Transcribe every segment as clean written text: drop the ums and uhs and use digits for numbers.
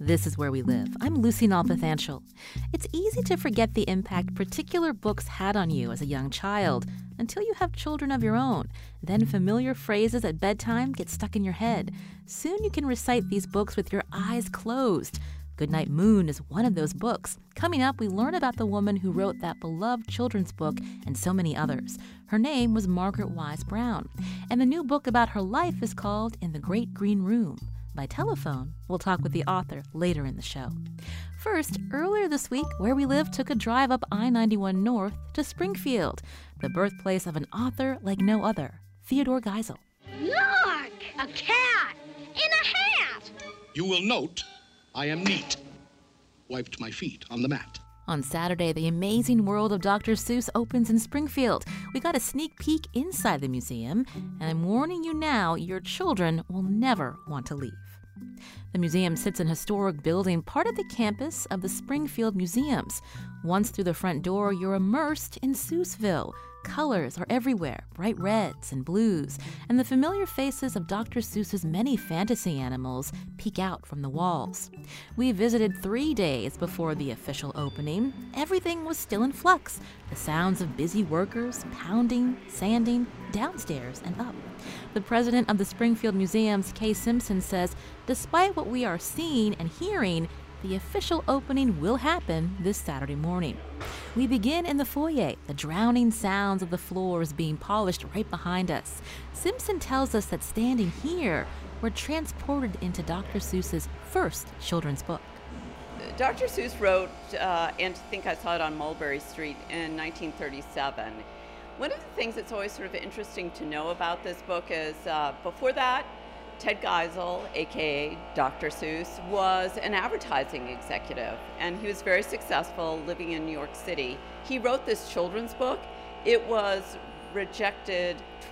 This is Where We Live. I'm Lucy Nalpathanchel. It's easy to forget the impact particular books had on you as a young child until you have children of your own. Then familiar phrases at bedtime get stuck in your head. Soon you can recite these books with your eyes closed. Goodnight Moon is one of those books. Coming up, we learn about the woman who wrote that beloved children's book and so many others. Her name was Margaret Wise Brown. And the new book about her life is called In the Great Green Room. By telephone, we'll talk with the author later in the show. First, earlier this week, Where We Live took a drive up I-91 North to Springfield, the birthplace of an author like no other, Theodore Geisel. Look! A cat! In a hat! You will note I am neat. Wiped my feet on the mat. On Saturday, The Amazing World of Dr. Seuss opens in Springfield. We got a sneak peek inside the museum, and I'm warning you now, your children will never want to leave. The museum sits in a historic building, part of the campus of the Springfield Museums. Once through the front door, you're immersed in Seussville. Colors are everywhere, bright reds and blues, and the familiar faces of Dr. Seuss's many fantasy animals peek out from the walls. We visited 3 days before the official opening. Everything was still in flux. The sounds of busy workers pounding, sanding, downstairs and up. The president of the Springfield Museums, Kay Simpson, says, despite what we are seeing and hearing, the official opening will happen this Saturday morning. We begin in the foyer, the drowning sounds of the floors being polished right behind us. Simpson tells us that standing here, we're transported into Dr. Seuss's first children's book. Dr. Seuss wrote And to Think I Saw It on Mulberry Street in 1937. One of the things that's always sort of interesting to know about this book is before that, Ted Geisel, aka Dr. Seuss, was an advertising executive, and he was very successful living in New York City. He wrote this children's book. It was rejected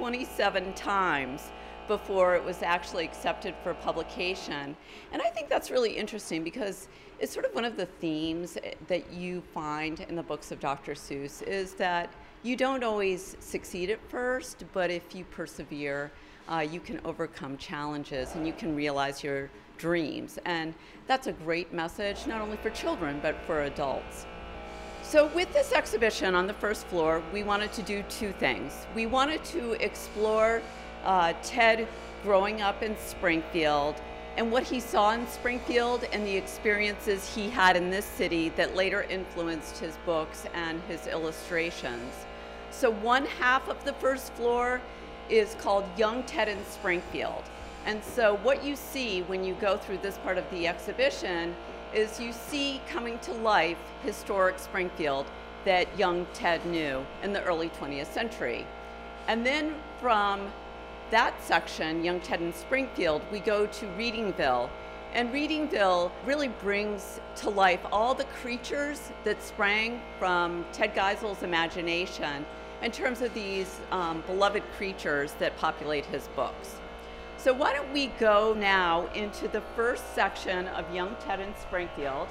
27 times before it was actually accepted for publication. And I think that's really interesting because it's sort of one of the themes that you find in the books of Dr. Seuss is that you don't always succeed at first, but if you persevere, you can overcome challenges and you can realize your dreams. And that's a great message, not only for children, but for adults. So with this exhibition on the first floor, we wanted to do two things. We wanted to explore Ted growing up in Springfield and what he saw in Springfield and the experiences he had in this city that later influenced his books and his illustrations. So one half of the first floor is called Young Ted in Springfield. And so what you see when you go through this part of the exhibition is you see coming to life historic Springfield that young Ted knew in the early 20th century. And then from that section, Young Ted in Springfield, we go to Readingville. And Readingville really brings to life all the creatures that sprang from Ted Geisel's imagination in terms of these beloved creatures that populate his books. So why don't we go now into the first section of Young Ted in Springfield.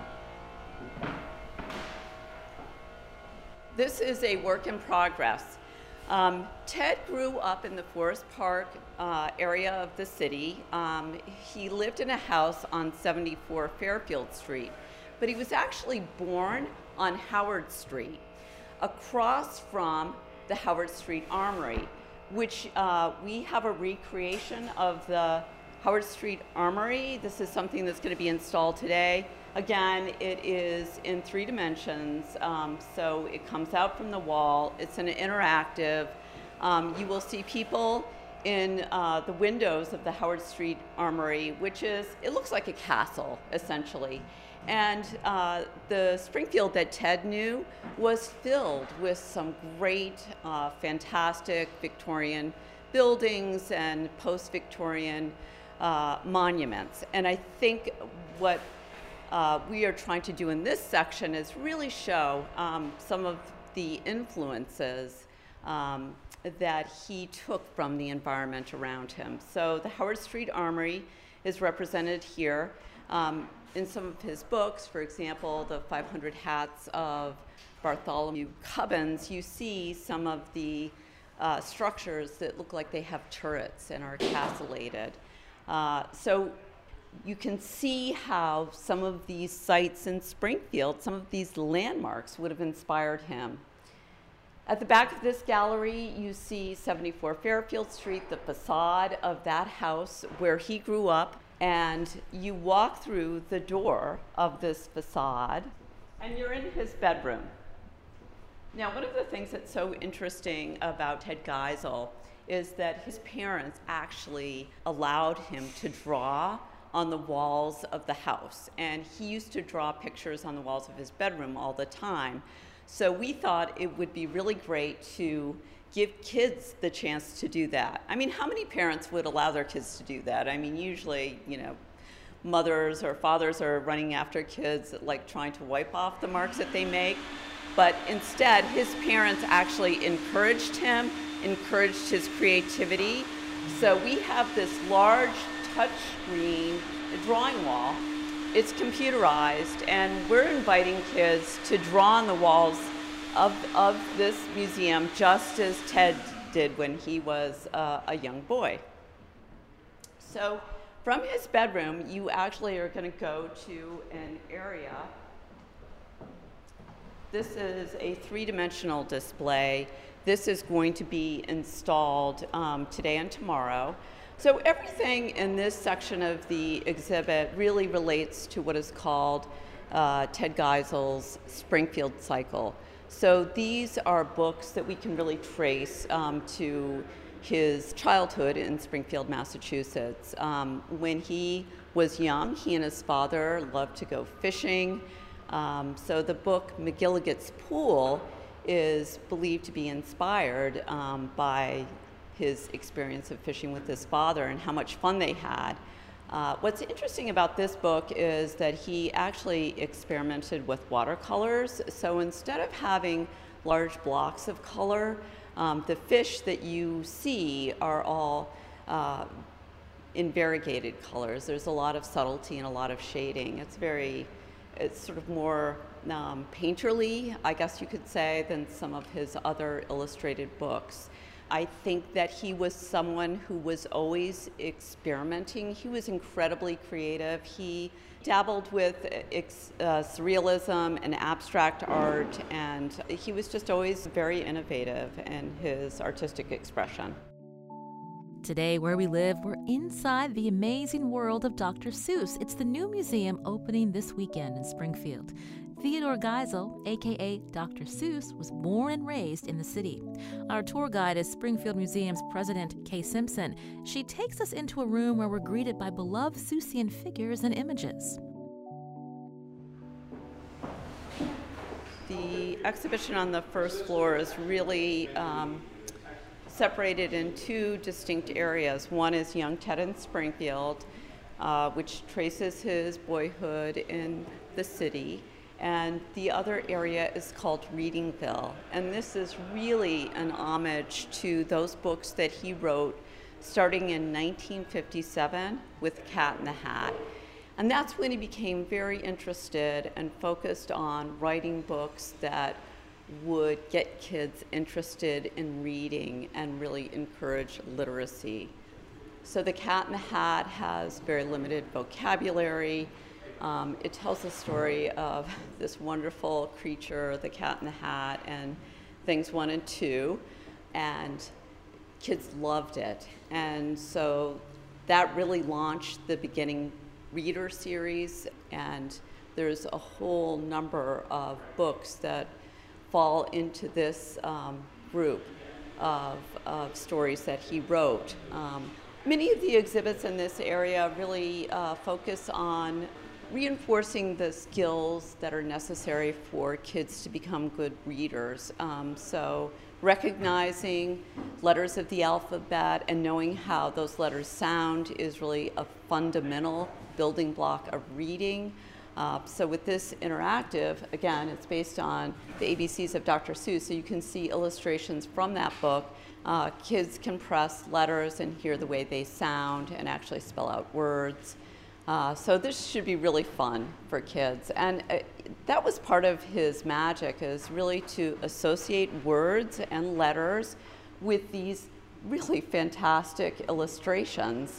This is a work in progress. Ted grew up in the Forest Park area of the city. He lived in a house on 74 Fairfield Street, but he was actually born on Howard Street, across from the Howard Street Armory, which we have a recreation of the Howard Street Armory. This is something that's going to be installed today. Again, it is in 3 dimensions, so it comes out from the wall. It's an interactive. You will see people in the windows of the Howard Street Armory, which is, it looks like a castle, essentially. And the Springfield that Ted knew was filled with some great, fantastic Victorian buildings and post-Victorian monuments. And I think what we are trying to do in this section is really show some of the influences that he took from the environment around him. So the Howard Street Armory is represented here. In some of his books, for example, the 500 Hats of Bartholomew Cubbins, you see some of the structures that look like they have turrets and are castellated. So you can see how some of these sites in Springfield, some of these landmarks would have inspired him. At the back of this gallery, you see 74 Fairfield Street, the facade of that house where he grew up, and you walk through the door of this facade, and you're in his bedroom. Now, one of the things that's so interesting about Ted Geisel is that his parents actually allowed him to draw on the walls of the house, and he used to draw pictures on the walls of his bedroom all the time. So we thought it would be really great to give kids the chance to do that. I mean, how many parents would allow their kids to do that? I mean, usually, you know, mothers or fathers are running after kids, like trying to wipe off the marks that they make. But instead, his parents actually encouraged him, encouraged his creativity. So we have this large touchscreen drawing wall. It's computerized, and we're inviting kids to draw on the walls of this museum just as Ted did when he was a young boy. So from his bedroom, you actually are going to go to an area. This is a three-dimensional display. This is going to be installed today and tomorrow. So everything in this section of the exhibit really relates to what is called Ted Geisel's Springfield Cycle. So these are books that we can really trace to his childhood in Springfield, Massachusetts. When he was young, he and his father loved to go fishing. So the book McGilligan's Pool is believed to be inspired by his experience of fishing with his father and how much fun they had. What's interesting about this book is that he actually experimented with watercolors. So instead of having large blocks of color, the fish that you see are all in variegated colors. There's a lot of subtlety and a lot of shading. It's sort of more painterly, I guess you could say, than some of his other illustrated books. I think that he was someone who was always experimenting. He was incredibly creative. He dabbled with surrealism and abstract art, and he was just always very innovative in his artistic expression. Today, where we live, we're inside the amazing world of Dr. Seuss. It's the new museum opening this weekend in Springfield. Theodore Geisel, a.k.a. Dr. Seuss, was born and raised in the city. Our tour guide is Springfield Museum's president, Kay Simpson. She takes us into a room where we're greeted by beloved Seussian figures and images. The exhibition on the first floor is really separated in two distinct areas. One is Young Ted in Springfield, which traces his boyhood in the city. And the other area is called Readingville. And this is really an homage to those books that he wrote starting in 1957 with Cat in the Hat. And that's when he became very interested and focused on writing books that would get kids interested in reading and really encourage literacy. So the Cat in the Hat has very limited vocabulary. It tells the story of this wonderful creature, the Cat in the Hat, and things 1 and 2, and kids loved it. And so that really launched the Beginning Reader series, and there's a whole number of books that fall into this group of stories that he wrote. Many of the exhibits in this area really focus on reinforcing the skills that are necessary for kids to become good readers. So recognizing letters of the alphabet and knowing how those letters sound is really a fundamental building block of reading. So with this interactive, again, it's based on the ABCs of Dr. Seuss, so you can see illustrations from that book. Kids can press letters and hear the way they sound and actually spell out words. So this should be really fun for kids. And that was part of his magic, is really to associate words and letters with these really fantastic illustrations.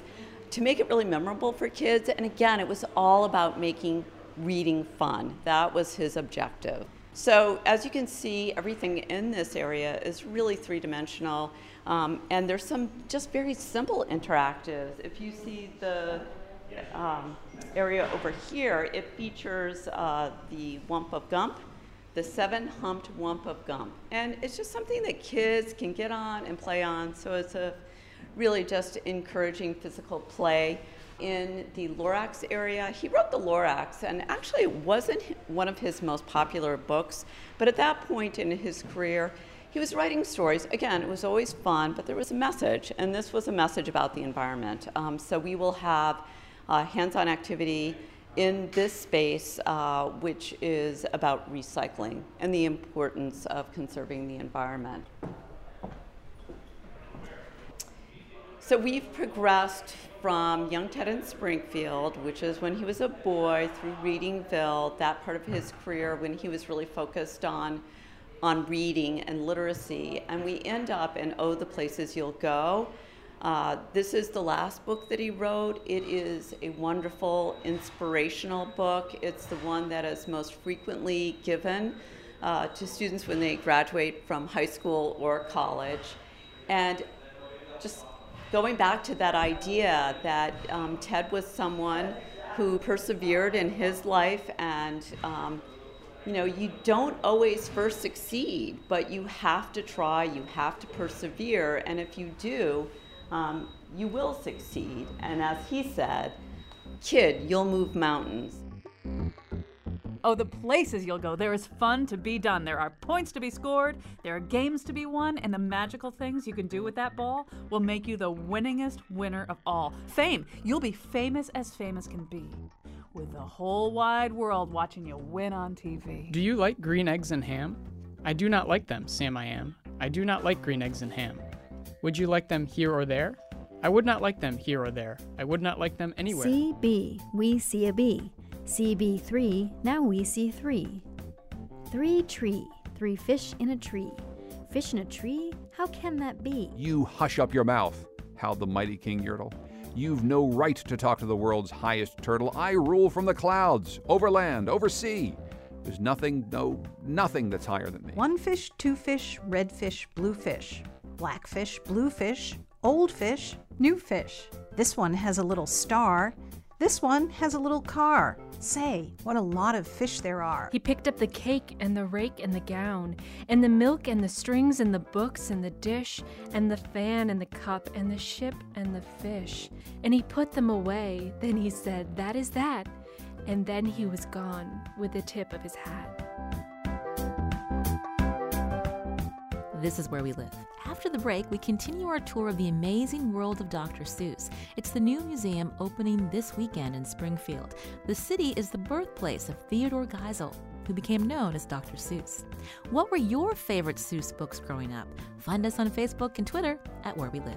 to make it really memorable for kids. And again, it was all about making reading fun. That was his objective. So as you can see, everything in this area is really three-dimensional, and there's some just very simple interactives. If you see the area over here, it features the Wump of Gump, the 7-humped Wump of Gump. And it's just something that kids can get on and play on, so it's a really just encouraging physical play. In the Lorax area, he wrote the Lorax, and actually it wasn't one of his most popular books, but at that point in his career, he was writing stories. Again, it was always fun, but there was a message, and this was a message about the environment. So we will have hands-on activity in this space, which is about recycling and the importance of conserving the environment. So we've progressed from young Ted in Springfield, which is when he was a boy, through Readingville, that part of his career when he was really focused on reading and literacy. And we end up in Oh, the Places You'll Go. This is the last book that he wrote. It is a wonderful, inspirational book. It's the one that is most frequently given to students when they graduate from high school or college. And just going back to that idea that Ted was someone who persevered in his life, and you don't always first succeed, but you have to try, you have to persevere, and if you do, you will succeed. And as he said, kid, you'll move mountains. Oh, the places you'll go. There is fun to be done. There are points to be scored. There are games to be won. And the magical things you can do with that ball will make you the winningest winner of all. Fame. You'll be famous as famous can be, with the whole wide world watching you win on TV. Do you like green eggs and ham? I do not like them, Sam I Am. I do not like green eggs and ham. Would you like them here or there? I would not like them here or there. I would not like them anywhere. CB, we see a bee. CB3, now we see 3. 3 tree, 3 fish in a tree. Fish in a tree? How can that be? You hush up your mouth, howled the mighty King Yertle. You've no right to talk to the world's highest turtle. I rule from the clouds, over land, over sea. There's nothing, no, nothing that's higher than me. 1 fish, 2 fish, red fish, blue fish. Black fish, blue fish, old fish, new fish. This one has a little star. This one has a little car. Say, what a lot of fish there are. He picked up the cake and the rake and the gown, and the milk and the strings and the books and the dish, and the fan and the cup and the ship and the fish. And he put them away. Then he said, "That is that." And then he was gone with the tip of his hat. This is Where We Live. After the break, we continue our tour of the amazing world of Dr. Seuss. It's the new museum opening this weekend in Springfield. The city is the birthplace of Theodore Geisel, who became known as Dr. Seuss. What were your favorite Seuss books growing up? Find us on Facebook and Twitter at Where We Live.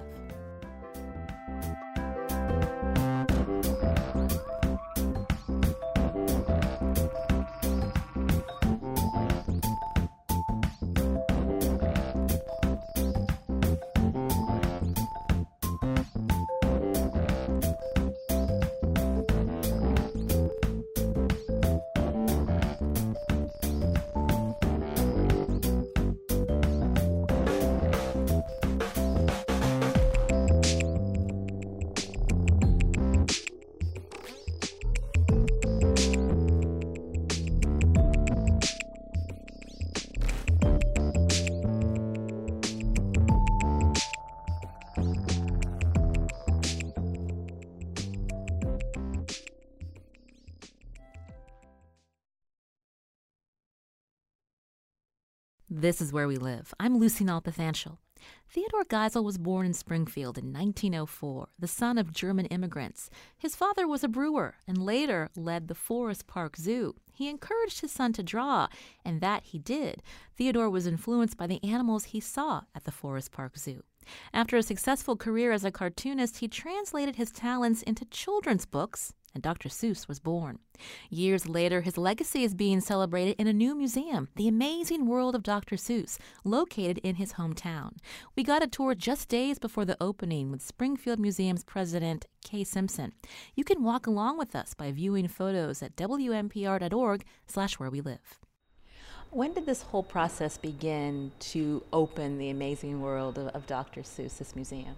This is Where We Live. I'm Lucy Nalpathanchel. Theodore Geisel was born in Springfield in 1904, the son of German immigrants. His father was a brewer and later led the Forest Park Zoo. He encouraged his son to draw, and that he did. Theodore was influenced by the animals he saw at the Forest Park Zoo. After a successful career as a cartoonist, he translated his talents into children's books and Dr. Seuss was born. Years later, his legacy is being celebrated in a new museum, The Amazing World of Dr. Seuss, located in his hometown. We got a tour just days before the opening with Springfield Museum's president, Kay Simpson. You can walk along with us by viewing photos at WNPR.org/wherewelive. When did this whole process begin to open The Amazing World of Dr. Seuss, this museum?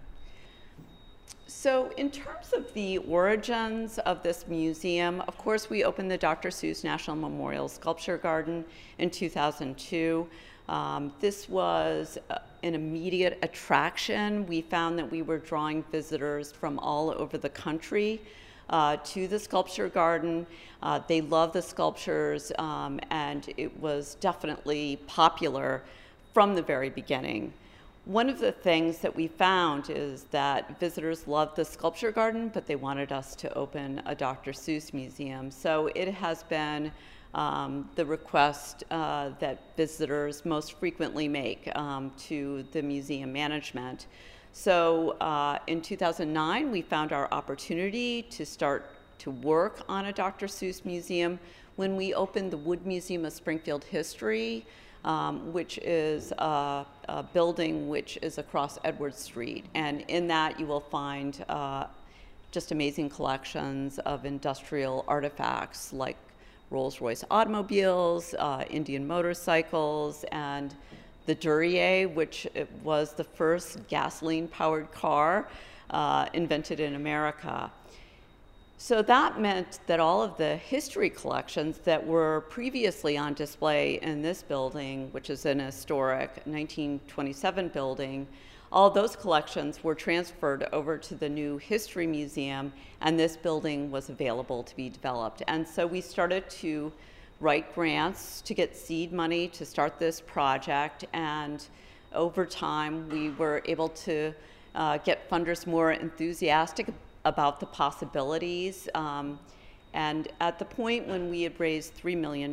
So in terms of the origins of this museum, of course, we opened the Dr. Seuss National Memorial Sculpture Garden in 2002. This was an immediate attraction. We found that we were drawing visitors from all over the country to the sculpture garden. They love the sculptures, and it was definitely popular from the very beginning. One of the things that we found is that visitors loved the sculpture garden, but they wanted us to open a Dr. Seuss museum. So it has been the request that visitors most frequently make to the museum management. So in 2009, we found our opportunity to start to work on a Dr. Seuss museum when we opened the Wood Museum of Springfield History, which is a building which is across Edward Street. And in that you will find just amazing collections of industrial artifacts like Rolls-Royce automobiles, Indian motorcycles, and the Duryea, which was the first gasoline-powered car invented in America. So that meant that all of the history collections that were previously on display in this building, which is an historic 1927 building, all those collections were transferred over to the new History Museum, and this building was available to be developed. And so we started to write grants to get seed money to start this project, and over time we were able to get funders more enthusiastic about the possibilities. And at the point when we had raised $3 million,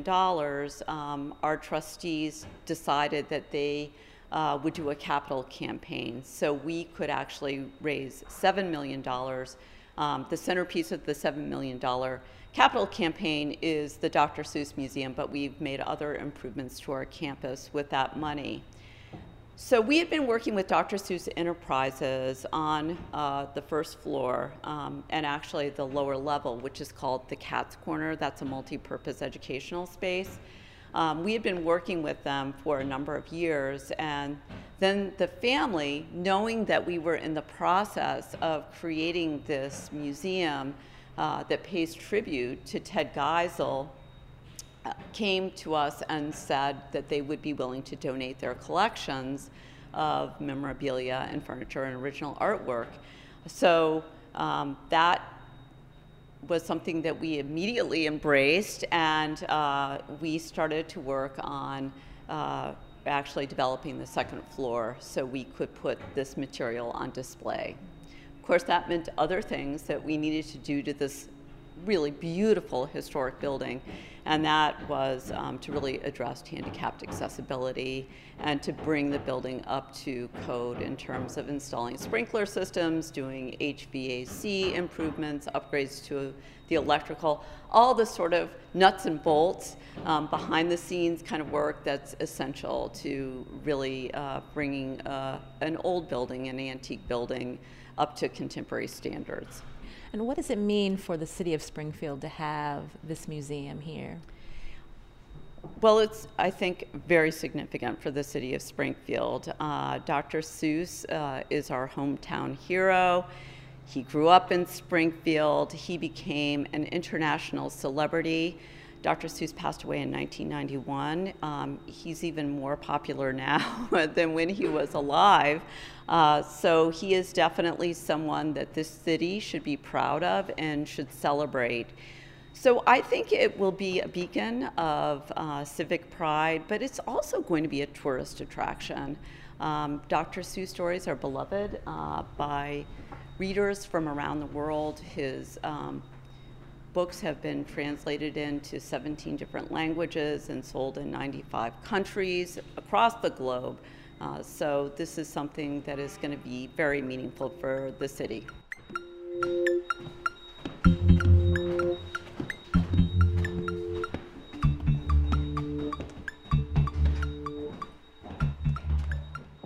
our trustees decided that they would do a capital campaign. So we could actually raise $7 million. The centerpiece of the $7 million capital campaign is the Dr. Seuss Museum, but we've made other improvements to our campus with that money. So we had been working with Dr. Seuss Enterprises on the first floor and actually the lower level, which is called the Cat's Corner. That's a multi-purpose educational space. We had been working with them for a number of years, and then the family, knowing that we were in the process of creating this museum that pays tribute to Ted Geisel, came to us and said that they would be willing to donate their collections of memorabilia and furniture and original artwork. So that was something that we immediately embraced, and we started to work on actually developing the second floor so we could put this material on display. Of course, that meant other things that we needed to do to this really beautiful historic building, and that was to really address handicapped accessibility and to bring the building up to code in terms of installing sprinkler systems, doing HVAC improvements, upgrades to the electrical, all the sort of nuts and bolts, behind the scenes kind of work that's essential to really bringing an old building, an antique building, up to contemporary standards. And what does it mean for the city of Springfield to have this museum here? Well, it's, I think, very significant for the city of Springfield. Dr. Seuss is our hometown hero. He grew up in Springfield. He became an international celebrity. Dr. Seuss passed away in 1991. He's even more popular now than when he was alive. So he is definitely someone that this city should be proud of and should celebrate. So I think it will be a beacon of civic pride, but it's also going to be a tourist attraction. Dr. Seuss stories are beloved by readers from around the world. His books have been translated into 17 different languages and sold in 95 countries across the globe. So this is something that is going to be very meaningful for the city.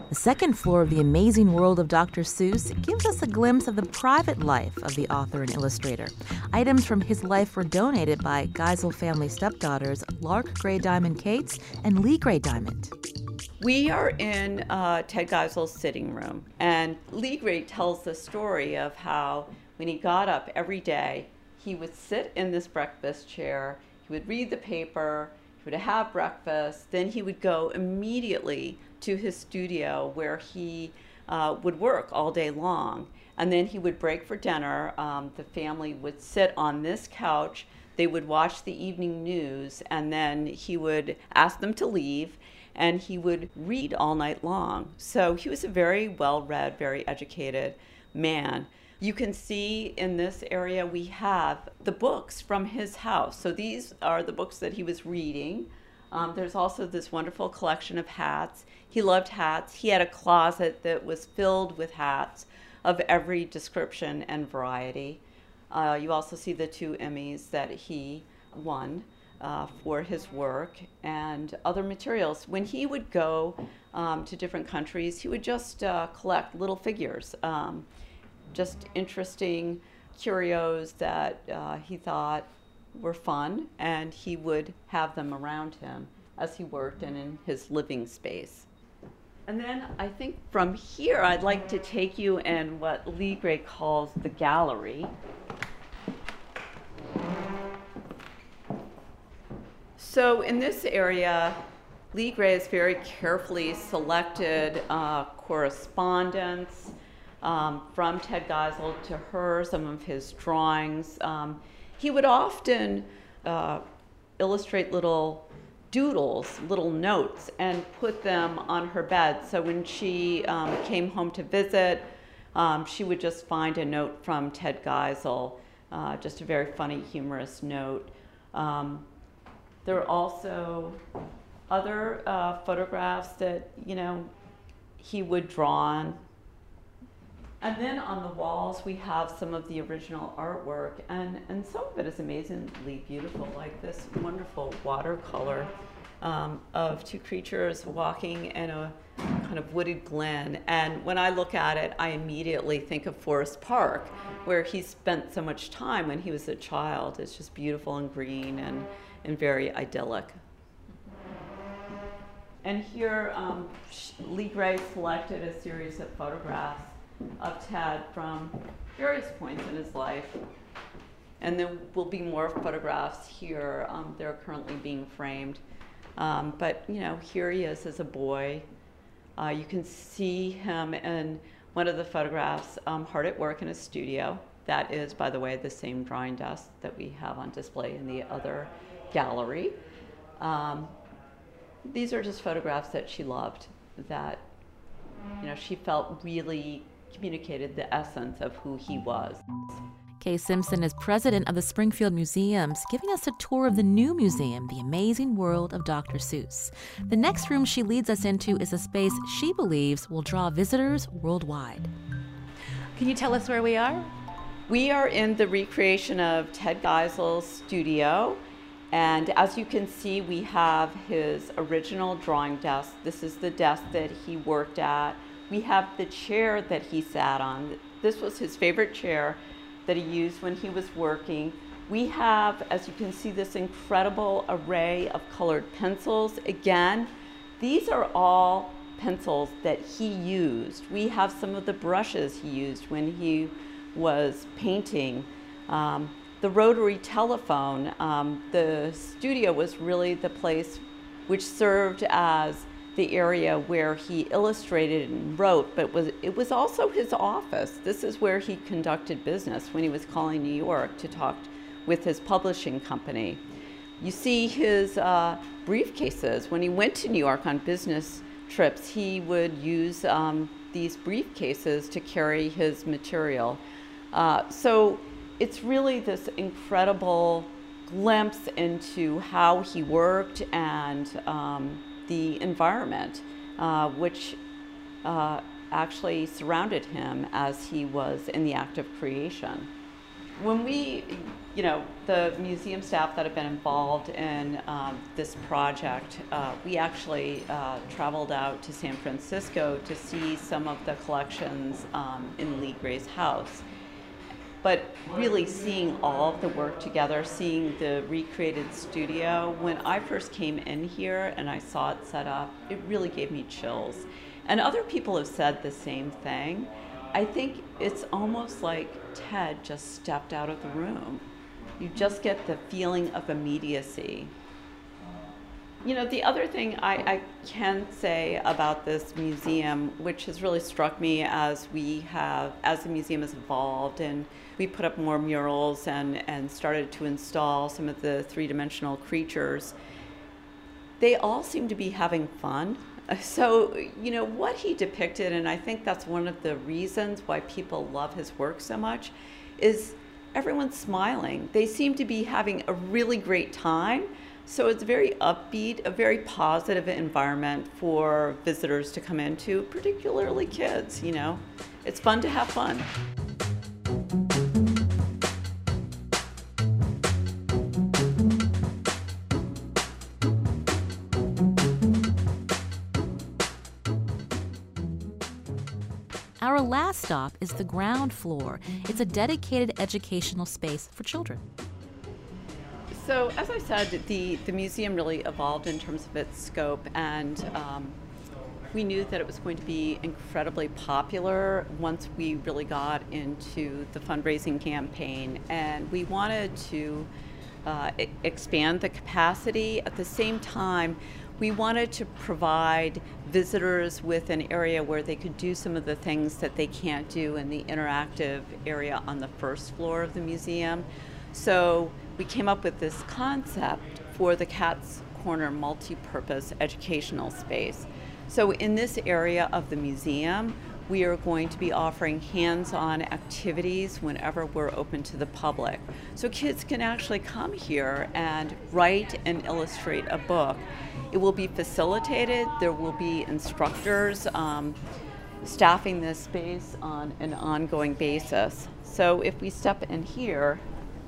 The second floor of the amazing world of Dr. Seuss gives us a glimpse of the private life of the author and illustrator. Items from his life were donated by Geisel family stepdaughters Lark Grey Diamond Cates and Lee Grey Diamond. We are in Ted Geisel's sitting room, and Lee Grey tells the story of how when he got up every day, he would sit in this breakfast chair, he would read the paper, he would have breakfast, then he would go immediately to his studio where he would work all day long. And then he would break for dinner. The family would sit on this couch. They would watch the evening news, and then he would ask them to leave, and he would read all night long. So he was a very well-read, very educated man. You can see in this area we have the books from his house. So these are the books that he was reading. There's also this wonderful collection of hats. He loved hats. He had a closet that was filled with hats of every description and variety. You also see the 2 Emmys that he won for his work and other materials. When he would go to different countries, he would just collect little figures, just interesting curios that he thought were fun, and he would have them around him as he worked and in his living space. And then I think from here I'd like to take you in what Lee Grey calls the gallery. So in this area, Lee Grey has very carefully selected correspondence from Ted Geisel to her, some of his drawings. He would often illustrate little doodles, little notes, and put them on her bed. So when she came home to visit, she would just find a note from Ted Geisel, just a very funny, humorous note. There are also other photographs that, he would draw on. And then on the walls, we have some of the original artwork, and some of it is amazingly beautiful, like this wonderful watercolor of 2 creatures walking in a kind of wooded glen. And when I look at it, I immediately think of Forest Park, where he spent so much time when he was a child. It's just beautiful and green and very idyllic. And here, Lee Grey selected a series of photographs of Ted from various points in his life. And there will be more photographs here. They're currently being framed. But, here he is as a boy. You can see him in one of the photographs hard at work in a studio. That is, by the way, the same drawing desk that we have on display in the other gallery. These are just photographs that she loved, that she felt really communicated the essence of who he was. Kay Simpson is president of the Springfield Museums, giving us a tour of the new museum, The Amazing World of Dr. Seuss. The next room she leads us into is a space she believes will draw visitors worldwide. Can you tell us where we are? We are in the recreation of Ted Geisel's studio. And as you can see, we have his original drawing desk. This is the desk that he worked at. We have the chair that he sat on. This was his favorite chair that he used when he was working. We have, as you can see, this incredible array of colored pencils. Again, these are all pencils that he used. We have some of the brushes he used when he was painting. The rotary telephone, the studio was really the place which served as the area where he illustrated and wrote, but it was also his office. This is where he conducted business when he was calling New York to talk with his publishing company. You see his briefcases. When he went to New York on business trips, he would use these briefcases to carry his material. So it's really this incredible glimpse into how he worked and the environment which actually surrounded him as he was in the act of creation. When we, the museum staff that have been involved in this project, we actually traveled out to San Francisco to see some of the collections in Lee Gray's house. But really seeing all of the work together, seeing the recreated studio, when I first came in here and I saw it set up, it really gave me chills. And other people have said the same thing. I think it's almost like Ted just stepped out of the room. You just get the feeling of immediacy. The other thing I can say about this museum, which has really struck me as the museum has evolved and we put up more murals and started to install some of the three-dimensional creatures, they all seem to be having fun. So, what he depicted, and I think that's one of the reasons why people love his work so much, is everyone's smiling. They seem to be having a really great time. So it's very upbeat, a very positive environment for visitors to come into, particularly kids, It's fun to have fun. Our last stop is the ground floor. It's a dedicated educational space for children. So, as I said, the museum really evolved in terms of its scope, and we knew that it was going to be incredibly popular once we really got into the fundraising campaign, and we wanted to expand the capacity. At the same time, we wanted to provide visitors with an area where they could do some of the things that they can't do in the interactive area on the first floor of the museum. So we came up with this concept for the Cat's Corner multi-purpose educational space. So in this area of the museum, we are going to be offering hands-on activities whenever we're open to the public. So kids can actually come here and write and illustrate a book. It will be facilitated. There will be instructors staffing this space on an ongoing basis. So if we step in here,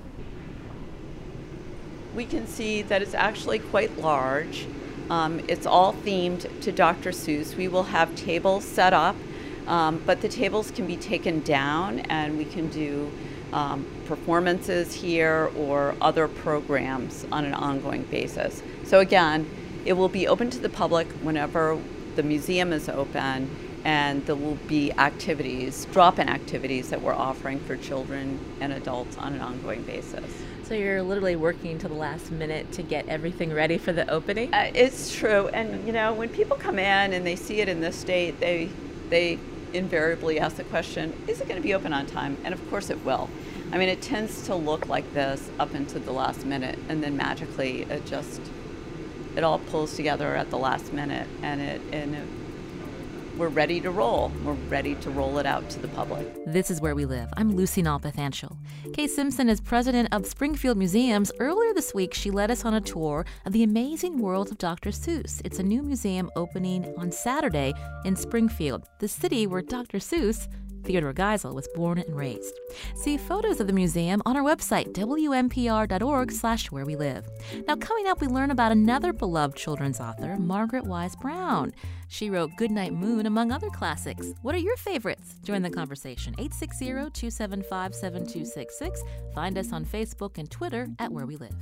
we can see that it's actually quite large. It's all themed to Dr. Seuss. We will have tables set up, but the tables can be taken down and we can do performances here or other programs on an ongoing basis. So again, it will be open to the public whenever the museum is open, and there will be activities, drop-in activities that we're offering for children and adults on an ongoing basis. So you're literally working to the last minute to get everything ready for the opening? It's true. And, when people come in and they see it in this state, they invariably ask the question, is it going to be open on time? And of course it will. I mean, it tends to look like this up until the last minute, and then magically it all pulls together at the last minute, and we're ready to roll. We're ready to roll it out to the public. This is Where We Live. I'm Lucy Nalpathanchel. Kay Simpson is president of Springfield Museums. Earlier this week, she led us on a tour of the amazing world of Dr. Seuss. It's a new museum opening on Saturday in Springfield, the city where Dr. Seuss, Theodore Geisel, was born and raised. See photos of the museum on our website, wnpr.org/wherewelive. Now, coming up, we learn about another beloved children's author, Margaret Wise Brown. She wrote Goodnight Moon, among other classics. What are your favorites? Join the conversation, 860-275-7266. Find us on Facebook and Twitter at Where We Live.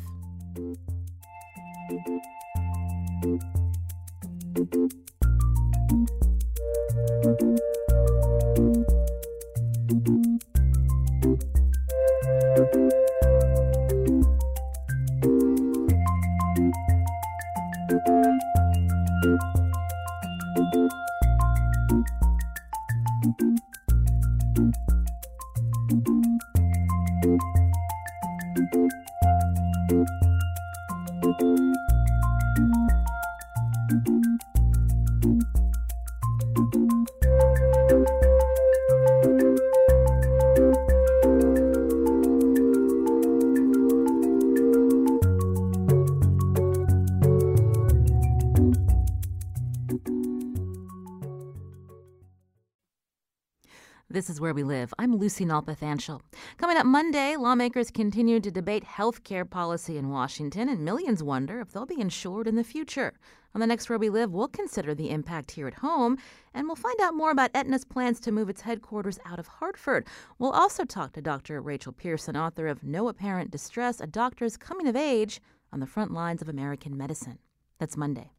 This is Where We Live. I'm Lucy Nalpathanchel. Coming up Monday, lawmakers continue to debate health care policy in Washington, and millions wonder if they'll be insured in the future. On the next Where We Live, we'll consider the impact here at home, and we'll find out more about Aetna's plans to move its headquarters out of Hartford. We'll also talk to Dr. Rachel Pearson, author of No Apparent Distress, A Doctor's Coming of Age on the Front Lines of American Medicine. That's Monday.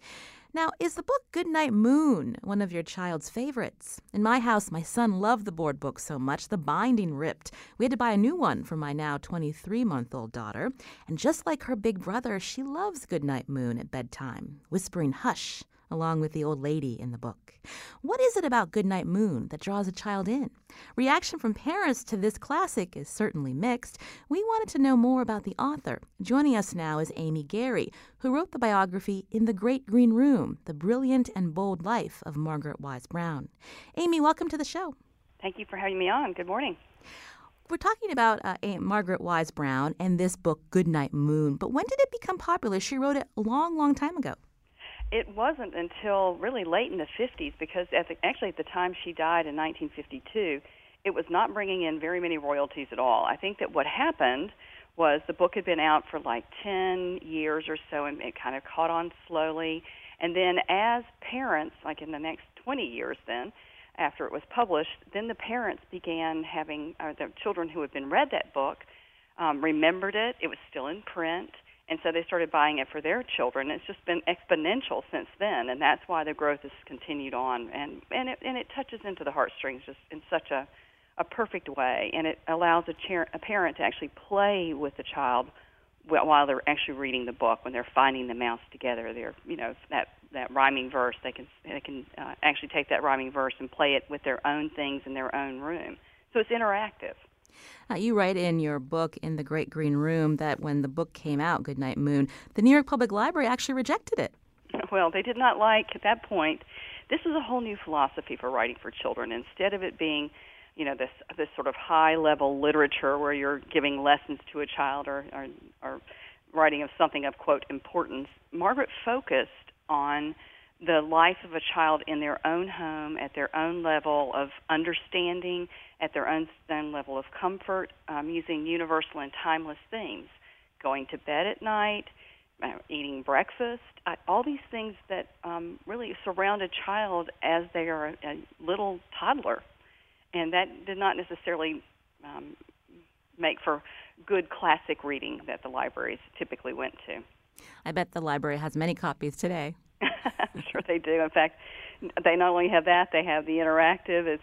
Now, is the book Goodnight Moon one of your child's favorites? In my house, my son loved the board book so much the binding ripped. We had to buy a new one for my now 23-month-old daughter. And just like her big brother, she loves Goodnight Moon at bedtime, whispering hush along with the old lady in the book. What is it about Goodnight Moon that draws a child in? Reaction from parents to this classic is certainly mixed. We wanted to know more about the author. Joining us now is Amy Gary, who wrote the biography In the Great Green Room, The Brilliant and Bold Life of Margaret Wise Brown. Amy, welcome to the show. Thank you for having me on. Good morning. We're talking about Margaret Wise Brown and this book, Goodnight Moon, but when did it become popular? She wrote it a long, long time ago. It wasn't until really late in the 50s, because actually at the time she died in 1952, it was not bringing in very many royalties at all. I think that what happened was the book had been out for like 10 years or so, and it kind of caught on slowly. And then as parents, like in the next 20 years then, after it was published, then the parents began having, the children who had been read that book remembered it. It was still in print. And so they started buying it for their children. It's just been exponential since then, and that's why the growth has continued on. And it touches into the heartstrings just in such a perfect way, and it allows a parent to actually play with the child while they're actually reading the book. When they're finding the mouse together, they're that rhyming verse. They can actually take that rhyming verse and play it with their own things in their own room. So it's interactive. You write in your book, In the Great Green Room, that when the book came out, Goodnight Moon, the New York Public Library actually rejected it. Well, they did not like, at that point, this is a whole new philosophy for writing for children. Instead of it being, this sort of high-level literature where you're giving lessons to a child or writing of something of, quote, importance, Margaret focused on the life of a child in their own home, at their own level of understanding, at their own level of comfort, using universal and timeless themes. Going to bed at night, eating breakfast, all these things that really surround a child as they are a little toddler. And that did not necessarily make for good classic reading that the libraries typically went to. I bet the library has many copies today. I'm sure they do. In fact, they not only have that, they have the interactive. It's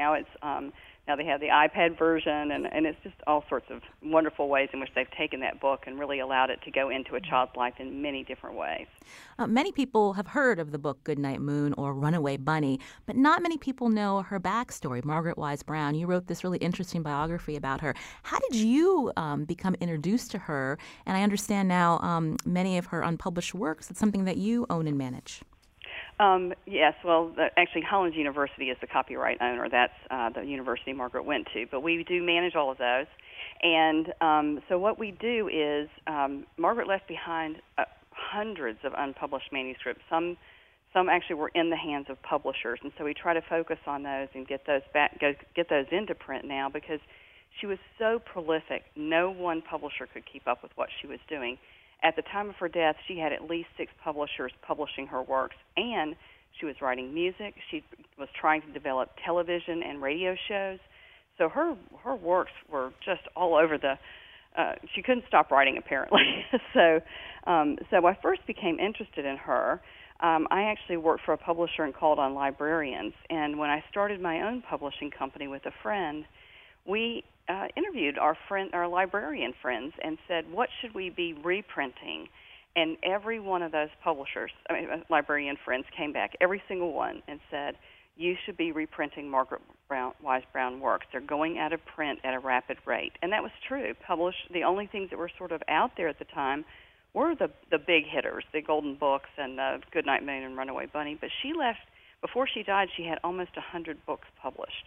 now they have the iPad version, and it's just all sorts of wonderful ways in which they've taken that book and really allowed it to go into a child's life in many different ways. Many people have heard of the book Goodnight Moon or Runaway Bunny, but not many people know her backstory. Margaret Wise Brown, you wrote this really interesting biography about her. How did you become introduced to her? And I understand now many of her unpublished works, it's something that you own and manage. Yes, well, actually, Hollins University is the copyright owner. That's the university Margaret went to. But we do manage all of those. And so what we do is Margaret left behind hundreds of unpublished manuscripts. Some actually were in the hands of publishers. And so we try to focus on those and get those into print now, because she was so prolific. No one publisher could keep up with what she was doing. At the time of her death, she had at least 6 publishers publishing her works, and she was writing music. She was trying to develop television and radio shows. So her works were just all over the. She couldn't stop writing, apparently. So I first became interested in her. I actually worked for a publisher and called on librarians, and when I started my own publishing company with a friend, we interviewed our librarian friends and said, what should we be reprinting? And every one of those librarian friends came back, every single one, and said, you should be reprinting Margaret Wise Brown works. They're going out of print at a rapid rate. And that was true. The only things that were sort of out there at the time were the big hitters, the Golden Books and Goodnight Moon and Runaway Bunny. But she left, before she died, she had almost 100 books published.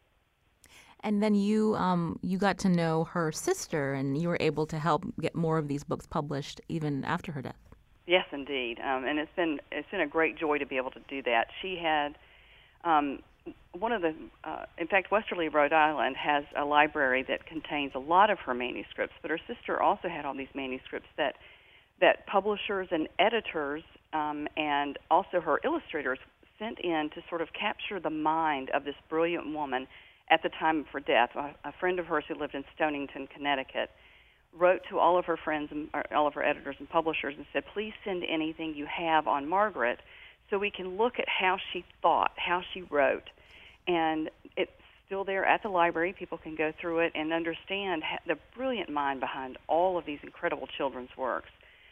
And then you got to know her sister, and you were able to help get more of these books published even after her death. Yes, indeed. And it's been a great joy to be able to do that. She had one of the, in fact, Westerly, Rhode Island has a library that contains a lot of her manuscripts, but her sister also had all these manuscripts that publishers and editors and also her illustrators sent in to sort of capture the mind of this brilliant woman at the time of her death. A friend of hers who lived in Stonington, Connecticut, wrote to all of her friends and all of her editors and publishers and said, please send anything you have on Margaret so we can look at how she thought, how she wrote. And it's still there at the library. People can go through it and understand the brilliant mind behind all of these incredible children's works.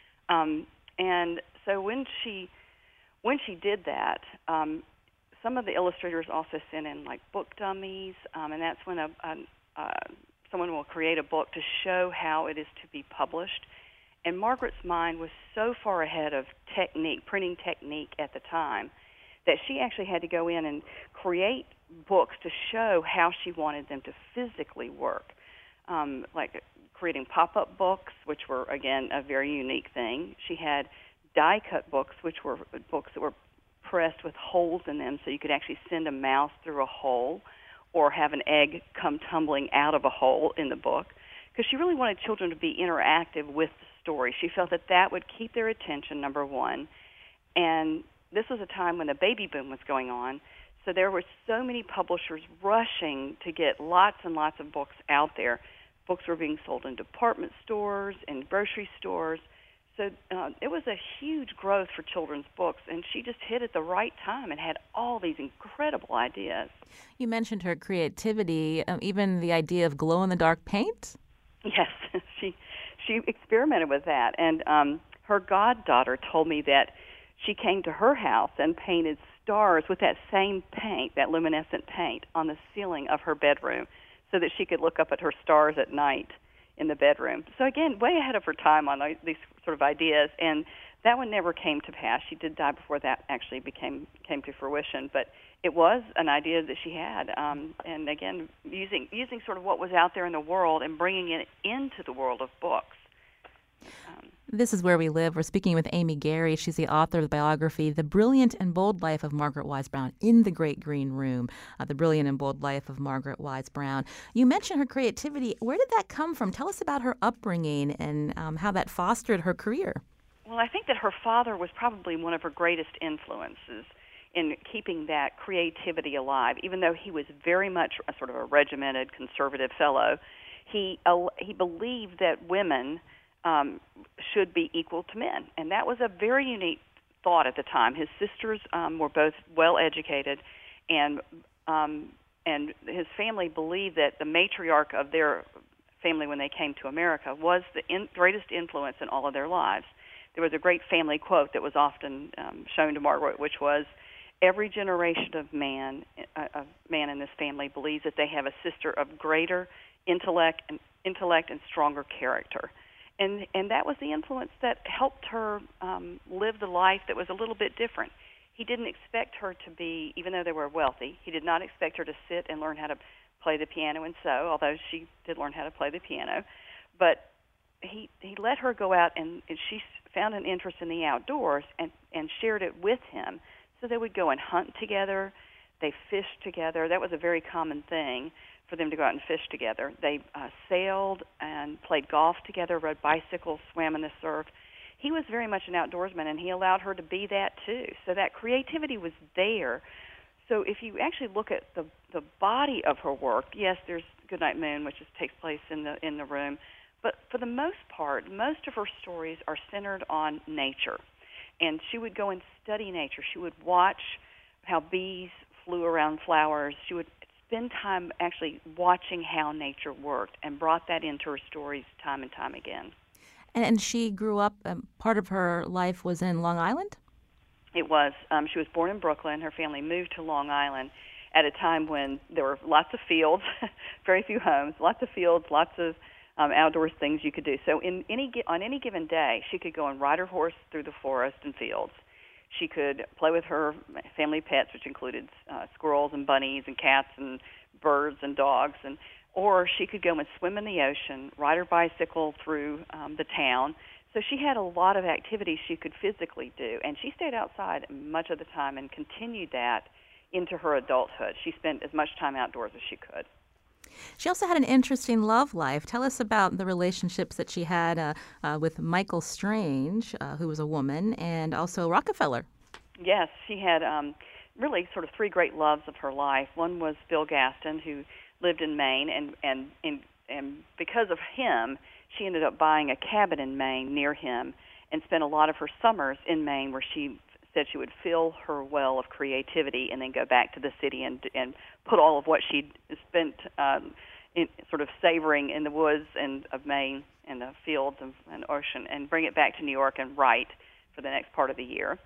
And so when she did that, some of the illustrators also sent in like book dummies, and that's when someone will create a book to show how it is to be published. And Margaret's mind was so far ahead of technique, printing technique at the time, that she actually had to go in and create books to show how she wanted them to physically work, like creating pop-up books, which were, again, a very unique thing. She had die-cut books, which were books that were pressed with holes in them so you could actually send a mouse through a hole or have an egg come tumbling out of a hole in the book, because she really wanted children to be interactive with the story. She felt that that would keep their attention, number one. And this was a time when the baby boom was going on, so there were so many publishers rushing to get lots and lots of books out there. Books were being sold in department stores, in grocery stores. So it was a huge growth for children's books, and she just hit at the right time and had all these incredible ideas. You mentioned her creativity, even the idea of glow-in-the-dark paint? Yes, she experimented with that, and her goddaughter told me that she came to her house and painted stars with that same paint, that luminescent paint, on the ceiling of her bedroom so that she could look up at her stars at night in the bedroom. So again, way ahead of her time on these sort of ideas, and that one never came to pass. She did die before that actually came to fruition, but it was an idea that she had, and again, using sort of what was out there in the world and bringing it into the world of books. This is Where We Live. We're speaking with Amy Gary. She's the author of the biography, The Brilliant and Bold Life of Margaret Wise Brown, in the Great Green Room, The Brilliant and Bold Life of Margaret Wise Brown. You mentioned her creativity. Where did that come from? Tell us about her upbringing and how that fostered her career. Well, I think that her father was probably one of her greatest influences in keeping that creativity alive. Even though he was very much a sort of a regimented, conservative fellow, he believed that women should be equal to men, and that was a very unique thought at the time. His sisters were both well educated, and his family believed that the matriarch of their family when they came to America was the greatest influence in all of their lives. There was a great family quote that was often shown to Margaret, which was, "Every generation of man in this family believes that they have a sister of greater intellect and stronger character." And that was the influence that helped her live the life that was a little bit different. He didn't expect her to be, even though they were wealthy, he did not expect her to sit and learn how to play the piano and sew, although she did learn how to play the piano. But he let her go out, and she found an interest in the outdoors and shared it with him. So they would go and hunt together. They fished together. That was a very common thing for them to go out and fish together. They sailed and played golf together, rode bicycles, swam in the surf. He was very much an outdoorsman, and he allowed her to be that too. So that creativity was there. So if you actually look at the body of her work, yes, there's Goodnight Moon, which takes place in the room, but for the most part, most of her stories are centered on nature. And she would go and study nature. She would watch how bees flew around flowers. She would spend time actually watching how nature worked and brought that into her stories time and time again. And she grew up, part of her life was in Long Island? It was. She was born in Brooklyn. Her family moved to Long Island at a time when there were lots of fields, very few homes, lots of fields, lots of outdoors things you could do. So on any given day, she could go and ride her horse through the forest and fields. She could play with her family pets, which included squirrels and bunnies and cats and birds and dogs, or she could go and swim in the ocean, ride her bicycle through the town. So she had a lot of activities she could physically do, and she stayed outside much of the time and continued that into her adulthood. She spent as much time outdoors as she could. She also had an interesting love life. Tell us about the relationships that she had with Michael Strange, who was a woman, and also Rockefeller. Yes, she had really sort of three great loves of her life. One was Bill Gaston, who lived in Maine, and because of him, she ended up buying a cabin in Maine near him and spent a lot of her summers in Maine, where she said she would fill her well of creativity and then go back to the city and put all of what she'd spent sort of savoring in the woods of Maine and the fields and ocean and bring it back to New York and write for the next part of the year.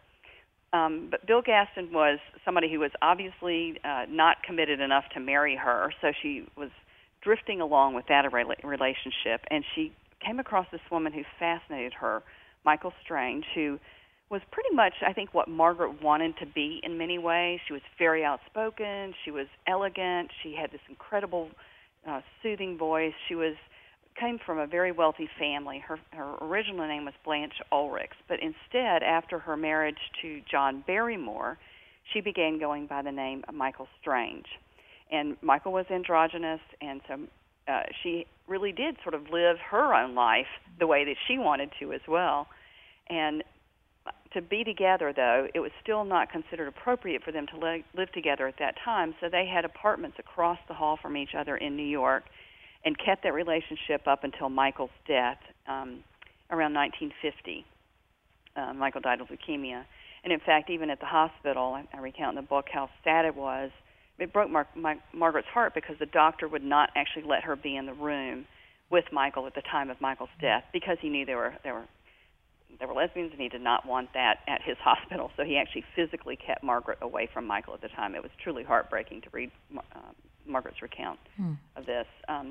But Bill Gaston was somebody who was obviously not committed enough to marry her, so she was drifting along with that relationship, and she came across this woman who fascinated her, Michael Strange, who was pretty much, I think, what Margaret wanted to be in many ways. She was very outspoken. She was elegant. She had this incredible soothing voice. She came from a very wealthy family. Her original name was Blanche Ulrichs, but instead, after her marriage to John Barrymore, she began going by the name of Michael Strange. And Michael was androgynous, and so she really did sort of live her own life the way that she wanted to as well. And to be together, though, it was still not considered appropriate for them to live together at that time, so they had apartments across the hall from each other in New York and kept that relationship up until Michael's death around 1950. Michael died of leukemia. And in fact, even at the hospital, I recount in the book how sad it was. It broke Margaret's heart because the doctor would not actually let her be in the room with Michael at the time of Michael's death because he knew they were lesbians, and he did not want that at his hospital. So he actually physically kept Margaret away from Michael at the time. It was truly heartbreaking to read Margaret's recount of this.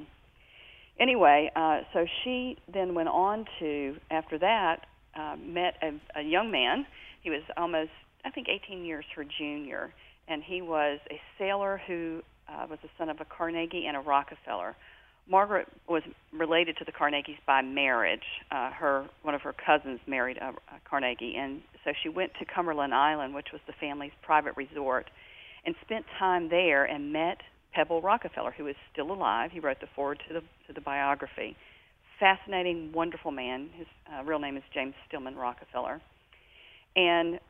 Anyway, so she then went on to, after that, met a young man. He was almost, I think, 18 years her junior, and he was a sailor who was the son of a Carnegie and a Rockefeller. Margaret was related to the Carnegies by marriage. One of her cousins married a Carnegie, and so she went to Cumberland Island, which was the family's private resort, and spent time there and met Pebble Rockefeller, who is still alive. He wrote the foreword to the biography. Fascinating, wonderful man. His real name is James Stillman Rockefeller, and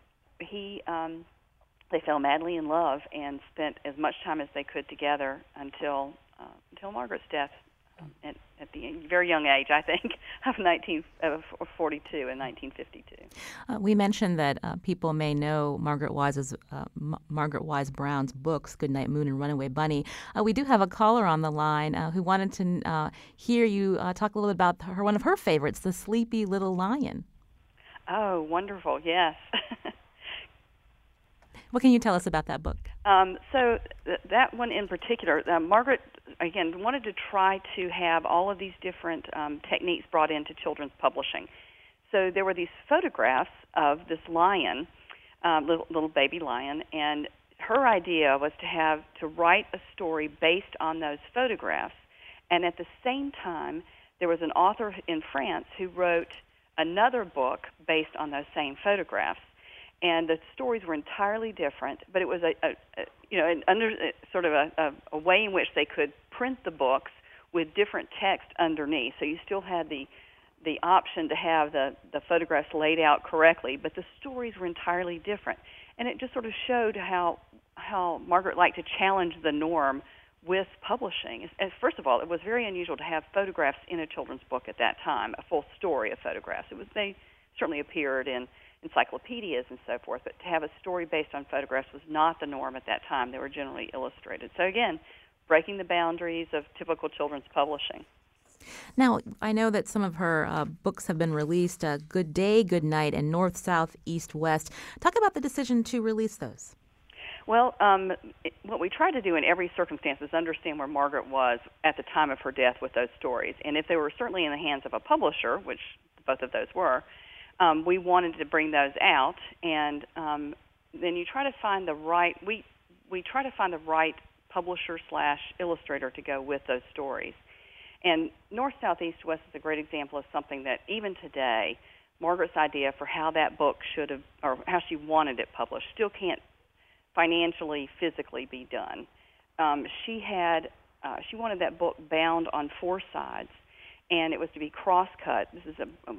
they fell madly in love and spent as much time as they could together until Margaret's death at the very young age, I think, of 1942 and 1952. We mentioned that people may know Margaret Wise Brown's books, Goodnight Moon and Runaway Bunny. We do have a caller on the line who wanted to hear you talk a little bit about one of her favorites, The Sleepy Little Lion. Oh, wonderful, yes. What can you tell us about that book? So that one in particular, Margaret, again, wanted to try to have all of these different techniques brought into children's publishing. So there were these photographs of this lion, little baby lion, and her idea was to write a story based on those photographs. And at the same time, there was an author in France who wrote another book based on those same photographs. And the stories were entirely different, but it was a way in which they could print the books with different text underneath. So you still had the option to have the photographs laid out correctly, but the stories were entirely different. And it just sort of showed how Margaret liked to challenge the norm with publishing. First of all, it was very unusual to have photographs in a children's book at that time, a full story of photographs. They certainly appeared in encyclopedias and so forth, but to have a story based on photographs was not the norm at that time. They were generally illustrated. So again, breaking the boundaries of typical children's publishing. Now, I know that some of her books have been released, Good Day, Good Night, and North, South, East, West. Talk about the decision to release those. Well, what we try to do in every circumstance is understand where Margaret was at the time of her death with those stories. And if they were certainly in the hands of a publisher, which both of those were, we wanted to bring those out, and then you try to find the right. We try to find the right publisher / illustrator to go with those stories. And North, South, East, West is a great example of something that even today, Margaret's idea for how that book should have, or how she wanted it published, still can't financially, physically be done. She wanted that book bound on 4 sides, and it was to be cross-cut. This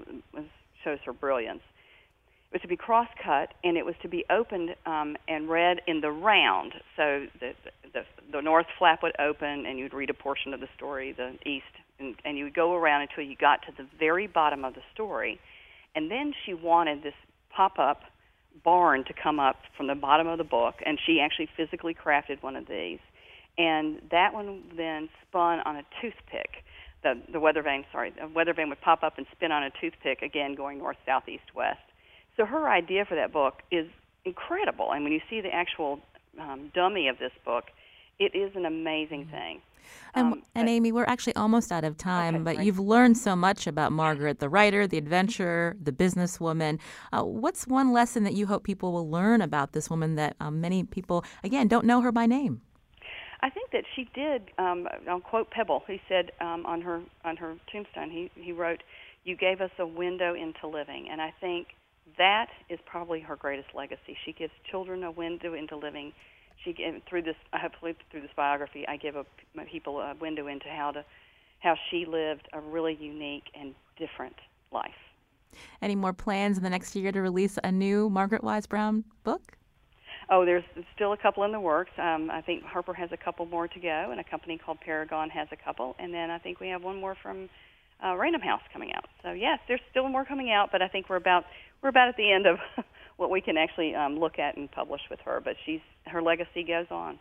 shows her brilliance. It was to be cross-cut, and it was to be opened and read in the round. So the north flap would open, and you'd read a portion of the story, the east, and you would go around until you got to the very bottom of the story. And then she wanted this pop-up barn to come up from the bottom of the book, and she actually physically crafted one of these. And that one then spun on a toothpick. The weather vane would pop up and spin on a toothpick, again going north, south, east, west. So her idea for that book is incredible. And when you see the actual dummy of this book, it is an amazing thing. And Amy, we're actually almost out of time, Okay, but great. you've learned so much about Margaret, the writer, the adventurer, the businesswoman. What's one lesson that you hope people will learn about this woman that many people, again, don't know her by name? I think that she did. I'll quote Pebble. He said on her tombstone, he wrote, "You gave us a window into living," and I think that is probably her greatest legacy. She gives children a window into living. She through this biography, I give people a window into how she lived a really unique and different life. Any more plans in the next year to release a new Margaret Wise Brown book? Oh, there's still a couple in the works. I think Harper has a couple more to go, and a company called Paragon has a couple, and then I think we have one more from Random House coming out. So yes, there's still more coming out, but I think we're about at the end of what we can actually look at and publish with her. But her legacy goes on.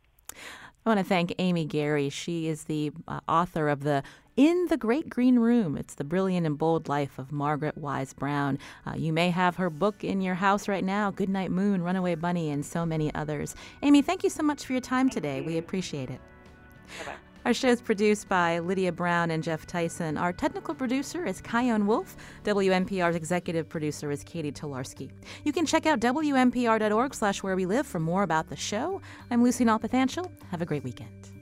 I want to thank Amy Gary. She is the author of In the Great Green Room. It's the brilliant and bold life of Margaret Wise Brown. You may have her book in your house right now, Goodnight Moon, Runaway Bunny, and so many others. Amy, thank you so much for your time today. We appreciate it. Bye-bye. Our show is produced by Lydia Brown and Jeff Tyson. Our technical producer is Kion Wolf. WNPR's executive producer is Katie Tolarski. You can check out WNPR.org/wherewelive for more about the show. I'm Lucy Nalpathanchel. Have a great weekend.